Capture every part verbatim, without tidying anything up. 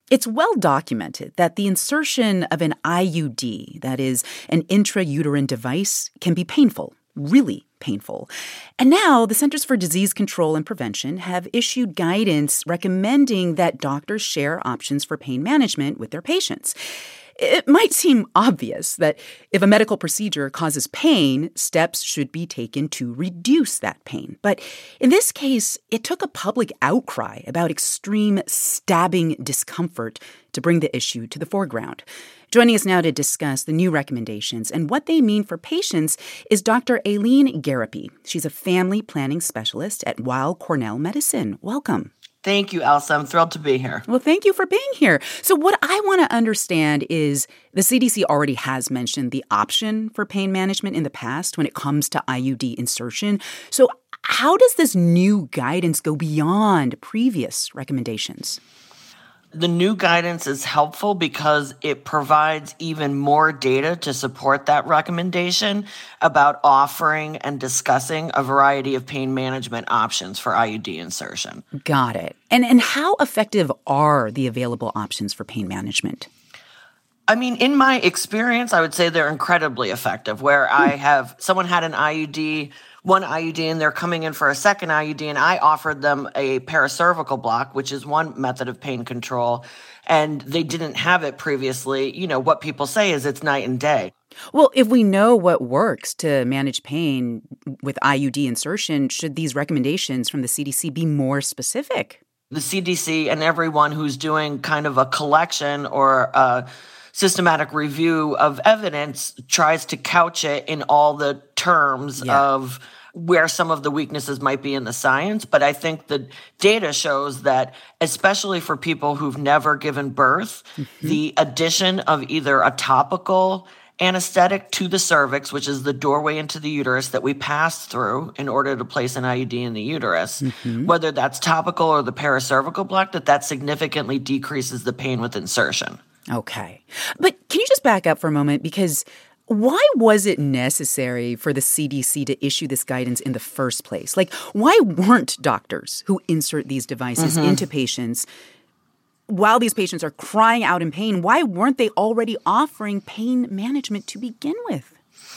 It's well documented that the insertion of an I U D, that is, an intrauterine device, can be painful, really painful. And now the Centers for Disease Control and Prevention have issued guidance recommending that doctors share options for pain management with their patients. It might seem obvious that if a medical procedure causes pain, steps should be taken to reduce that pain. But in this case, it took a public outcry about extreme stabbing discomfort to bring the issue to the foreground. Joining us now to discuss the new recommendations and what they mean for patients is Doctor Aileen Garapi. She's a family planning specialist at Weill Cornell Medicine. Welcome. Thank you, Elsa. I'm thrilled to be here. Well, thank you for being here. So what I want to understand is the C D C already has mentioned the option for pain management in the past when it comes to I U D insertion. So how does this new guidance go beyond previous recommendations? The new guidance is helpful because it provides even more data to support that recommendation about offering and discussing a variety of pain management options for I U D insertion. Got it. And and how effective are the available options for pain management? I mean, in my experience, I would say they're incredibly effective, where I have someone had an I U D, one I U D, and they're coming in for a second I U D, and I offered them a paracervical block, which is one method of pain control, and they didn't have it previously. You know, what people say is it's night and day. Well, if we know what works to manage pain with I U D insertion, should these recommendations from the C D C be more specific? The C D C and everyone who's doing kind of a collection or a systematic review of evidence tries to couch it in all the terms yeah. of where some of the weaknesses might be in the science. But I think the data shows that, especially for people who've never given birth, mm-hmm. the addition of either a topical anesthetic to the cervix, which is the doorway into the uterus that we pass through in order to place an I U D in the uterus, mm-hmm. whether that's topical or the paracervical block, that that significantly decreases the pain with insertion. Okay. But can you just back up for a moment? Because why was it necessary for the C D C to issue this guidance in the first place? Like, why weren't doctors who insert these devices mm-hmm. into patients, while these patients are crying out in pain, why weren't they already offering pain management to begin with?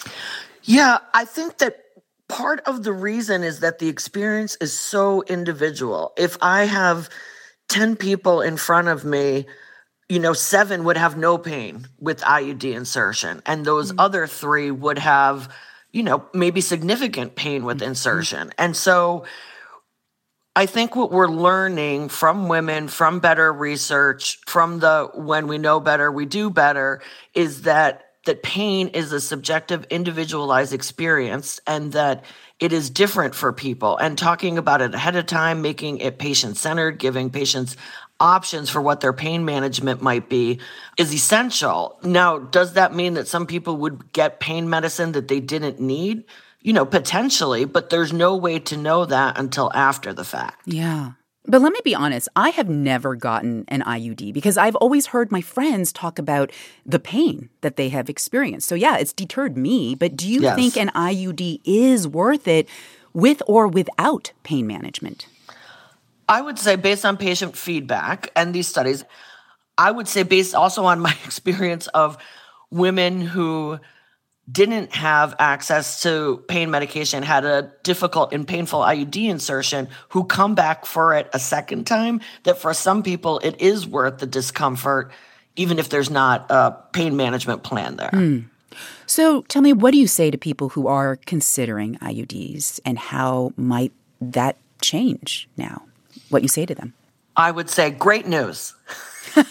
Yeah, I think that part of the reason is that the experience is so individual. If I have ten people in front of me, you know, seven would have no pain with I U D insertion, and those mm-hmm. other three would have, you know, maybe significant pain with mm-hmm. insertion. And so I think what we're learning from women, from better research, from the when we know better, we do better, is that that pain is a subjective, individualized experience, and that it is different for people. And talking about it ahead of time, making it patient-centered, giving patients options for what their pain management might be is essential. Now, does that mean that some people would get pain medicine that they didn't need? You know, potentially, but there's no way to know that until after the fact. Yeah. But let me be honest, I have never gotten an I U D because I've always heard my friends talk about the pain that they have experienced. So yeah, it's deterred me, but do you yes. think an I U D is worth it with or without pain management? I would say based on patient feedback and these studies, I would say based also on my experience of women who didn't have access to pain medication, had a difficult and painful I U D insertion, who come back for it a second time, that for some people it is worth the discomfort, even if there's not a pain management plan there. Mm. So tell me, what do you say to people who are considering I U Ds, and how might that change now? What you say to them? I would say great news. Good.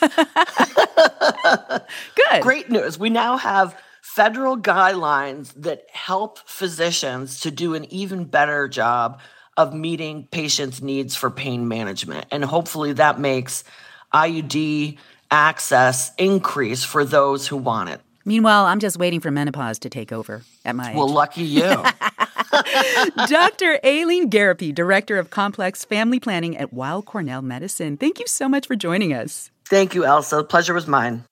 Great news. We now have federal guidelines that help physicians to do an even better job of meeting patients' needs for pain management. And hopefully that makes I U D access increase for those who want it. Meanwhile, I'm just waiting for menopause to take over at my age. Well, lucky you. Doctor Aileen Garapi, Director of Complex Family Planning at Weill Cornell Medicine. Thank you so much for joining us. Thank you, Elsa. The pleasure was mine.